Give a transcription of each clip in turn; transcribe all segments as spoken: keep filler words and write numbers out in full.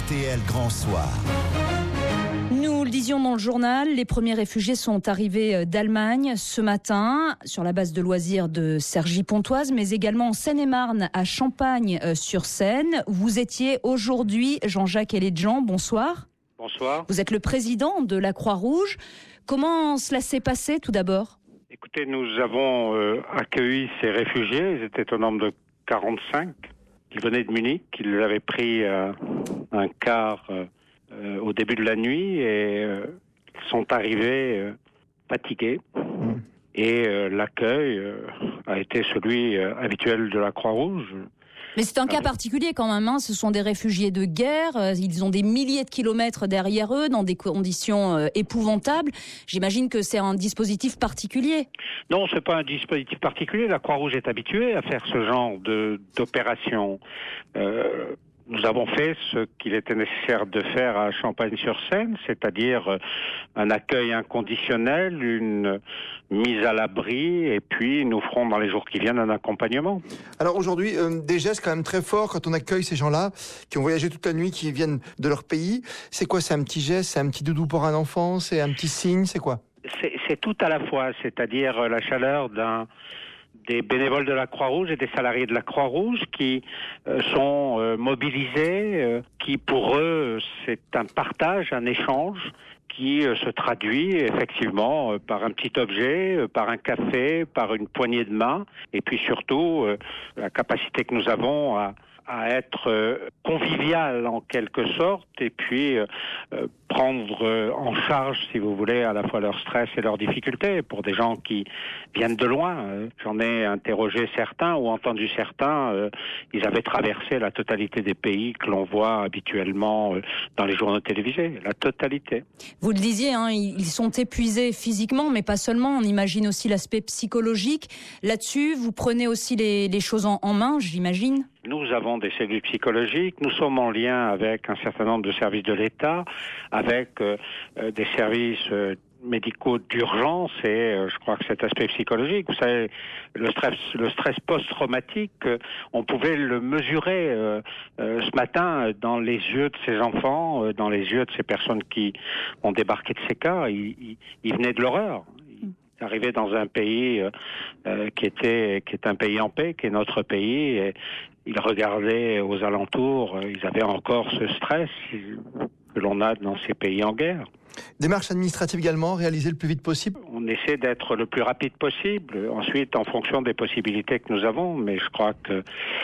T L Grand Soir. Nous le disions dans le journal, les premiers réfugiés sont arrivés d'Allemagne ce matin sur la base de loisirs de Cergy-Pontoise, mais également en Seine-et-Marne, à Champagne-sur-Seine. Vous étiez aujourd'hui, Jean-Jacques Eledjian, bonsoir. Bonsoir. Vous êtes le président de la Croix-Rouge. Comment cela s'est passé tout d'abord ? Écoutez, nous avons euh, accueilli ces réfugiés, ils étaient au nombre de quarante-cinq. Ils venaient de Munich, ils avaient pris euh, un car euh, euh, au début de la nuit et euh, ils sont arrivés euh, fatigués. Mmh. Et euh, l'accueil euh, a été celui euh, habituel de la Croix-Rouge. Mais c'est un cas particulier quand même, hein. Ce sont des réfugiés de guerre, ils ont des milliers de kilomètres derrière eux dans des conditions euh, épouvantables. J'imagine que c'est un dispositif particulier. Non, c'est pas un dispositif particulier. La Croix-Rouge est habituée à faire ce genre de d'opération. Euh, Nous avons fait ce qu'il était nécessaire de faire à Champagne-sur-Seine, c'est-à-dire un accueil inconditionnel, une mise à l'abri, et puis nous ferons dans les jours qui viennent un accompagnement. Alors aujourd'hui, euh, des gestes quand même très forts quand on accueille ces gens-là qui ont voyagé toute la nuit, qui viennent de leur pays. C'est quoi? C'est un petit geste, c'est un petit doudou pour un enfant, c'est un petit signe, c'est quoi? C'est, c'est tout à la fois, c'est-à-dire la chaleur d'un des bénévoles de la Croix-Rouge et des salariés de la Croix-Rouge qui euh, sont euh, mobilisés, euh, qui pour eux c'est un partage, un échange qui euh, se traduit effectivement euh, par un petit objet, euh, par un café, par une poignée de main, et puis surtout euh, la capacité que nous avons à à être euh, convivial en quelque sorte, et puis euh, euh, prendre euh, en charge, si vous voulez, à la fois leur stress et leurs difficultés. Pour des gens qui viennent de loin, euh, j'en ai interrogé certains ou entendu certains, euh, ils avaient traversé la totalité des pays que l'on voit habituellement euh, dans les journaux télévisés, la totalité. Vous le disiez, hein, ils sont épuisés physiquement, mais pas seulement, on imagine aussi l'aspect psychologique. Là-dessus, vous prenez aussi les, les choses en, en main, j'imagine ? Nous avons des cellules psychologiques, nous sommes en lien avec un certain nombre de services de l'État, avec euh, euh, des services euh, médicaux d'urgence et euh, je crois que cet aspect psychologique, vous savez, le stress, le stress post-traumatique, euh, on pouvait le mesurer euh, euh, ce matin dans les yeux de ces enfants, euh, dans les yeux de ces personnes qui ont débarqué de ces cas, ils, ils, ils venaient de l'horreur. Arrivé dans un pays euh, qui était qui est un pays en paix, qui est notre pays, et ils regardaient aux alentours, ils avaient encore ce stress que l'on a dans ces pays en guerre. Démarche administrative également, réalisée le plus vite possible. On essaie d'être le plus rapide possible, ensuite en fonction des possibilités que nous avons, mais je crois que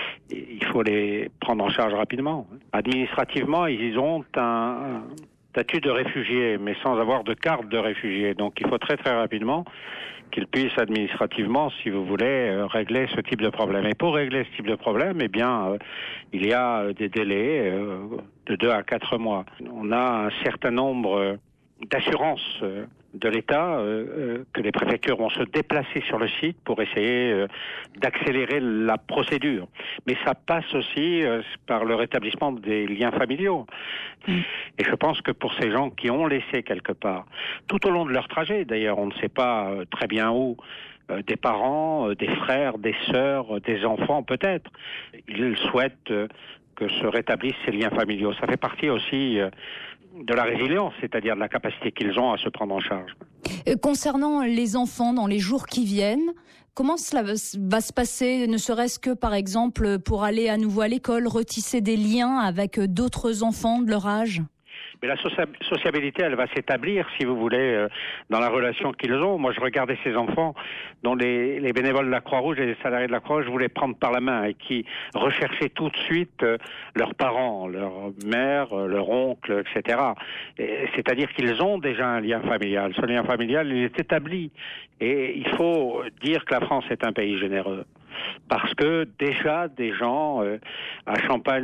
il faut les prendre en charge rapidement. Administrativement, ils ont un statut de réfugié, mais sans avoir de carte de réfugié. Donc il faut très très rapidement qu'ils puissent administrativement, si vous voulez, euh, régler ce type de problème. Et pour régler ce type de problème, eh bien, euh, il y a euh, des délais euh, de deux à quatre mois. On a un certain nombre euh, d'assurances euh, de l'État euh, euh, que les préfectures vont se déplacer sur le site pour essayer euh, d'accélérer la procédure. Mais ça passe aussi euh, par le rétablissement des liens familiaux. Mmh. Et je pense que pour ces gens qui ont laissé quelque part, tout au long de leur trajet, d'ailleurs on ne sait pas euh, très bien où, euh, des parents, euh, des frères, des sœurs, euh, des enfants peut-être, ils souhaitent euh, que se rétablissent ces liens familiaux. Ça fait partie aussi euh, de la résilience, c'est-à-dire de la capacité qu'ils ont à se prendre en charge. Euh, concernant les enfants dans les jours qui viennent, comment cela va se passer, ne serait-ce que par exemple pour aller à nouveau à l'école, retisser des liens avec d'autres enfants de leur âge ? Mais la sociabilité, elle va s'établir, si vous voulez, euh, dans la relation qu'ils ont. Moi, je regardais ces enfants dont les, les bénévoles de la Croix-Rouge et les salariés de la Croix-Rouge voulaient prendre par la main et qui recherchaient tout de suite euh, leurs parents, leur mère, euh, leur oncle, et cetera. Et, c'est-à-dire qu'ils ont déjà un lien familial. Ce lien familial, il est établi. Et il faut dire que la France est un pays généreux. Parce que déjà des gens euh, à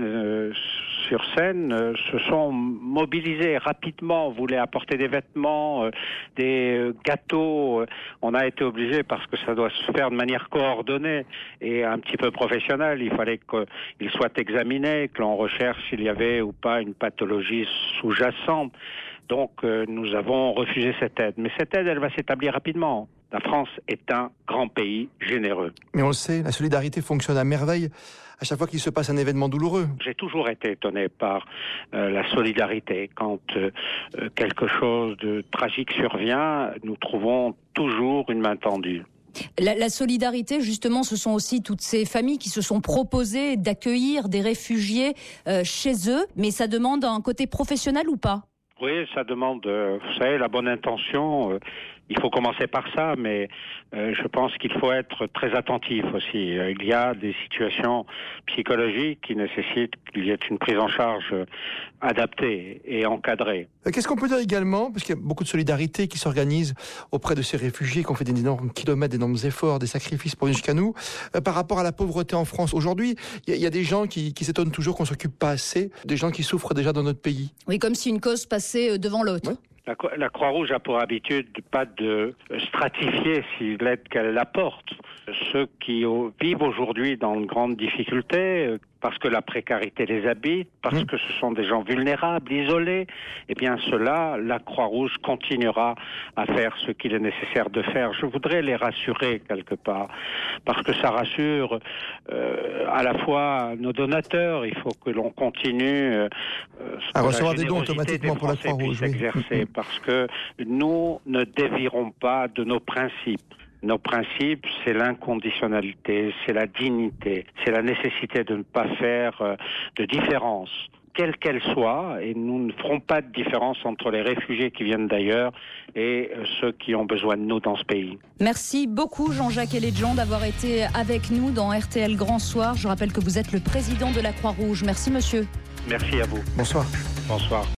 Champagne-sur-Seine euh, se sont mobilisés rapidement, voulaient apporter des vêtements, euh, des euh, gâteaux. On a été obligé, parce que ça doit se faire de manière coordonnée et un petit peu professionnelle, il fallait qu'ils soient examinés, que l'on recherche s'il y avait ou pas une pathologie sous-jacente. Donc euh, nous avons refusé cette aide. Mais cette aide, elle va s'établir rapidement. La France est un grand pays généreux. Mais on le sait, la solidarité fonctionne à merveille à chaque fois qu'il se passe un événement douloureux. J'ai toujours été étonné par euh, la solidarité. Quand euh, quelque chose de tragique survient, nous trouvons toujours une main tendue. La, la solidarité, justement, ce sont aussi toutes ces familles qui se sont proposées d'accueillir des réfugiés euh, chez eux, mais ça demande un côté professionnel ou pas ? Oui, ça demande, euh, vous savez, la bonne intention. Euh, il faut commencer par ça, mais euh, je pense qu'il faut être très attentif aussi. Euh, il y a des situations psychologiques qui nécessitent qu'il y ait une prise en charge euh, adaptée et encadrée. Euh, Qu'est-ce qu'on peut dire également, parce qu'il y a beaucoup de solidarité qui s'organise auprès de ces réfugiés, qui ont fait des énormes kilomètres, d'énormes efforts, des sacrifices pour venir jusqu'à nous, euh, par rapport à la pauvreté en France. Aujourd'hui, il y, y a des gens qui, qui s'étonnent toujours qu'on ne s'occupe pas assez, des gens qui souffrent déjà dans notre pays. Oui, comme si une cause passait devant l'autre. Ouais. La, la Croix-Rouge a pour habitude pas de stratifier si l'aide qu'elle apporte. Ceux qui au, vivent aujourd'hui dans de grandes difficultés, parce que la précarité les habite, parce mmh. que ce sont des gens vulnérables, isolés, eh bien cela, la Croix-Rouge continuera à faire ce qu'il est nécessaire de faire. Je voudrais les rassurer quelque part, parce que ça rassure euh, à la fois nos donateurs. Il faut que l'on continue euh, à recevoir des dons automatiquement pour la Croix-Rouge. Oui. Exercer, parce que nous ne dévierons pas de nos principes. Nos principes, c'est l'inconditionnalité, c'est la dignité, c'est la nécessité de ne pas faire euh, de différence, quelle qu'elle soit, et nous ne ferons pas de différence entre les réfugiés qui viennent d'ailleurs et euh, ceux qui ont besoin de nous dans ce pays. Merci beaucoup Jean-Jacques Eledjian d'avoir été avec nous dans R T L Grand Soir. Je rappelle que vous êtes le président de la Croix-Rouge. Merci monsieur. Merci à vous. Bonsoir. Bonsoir.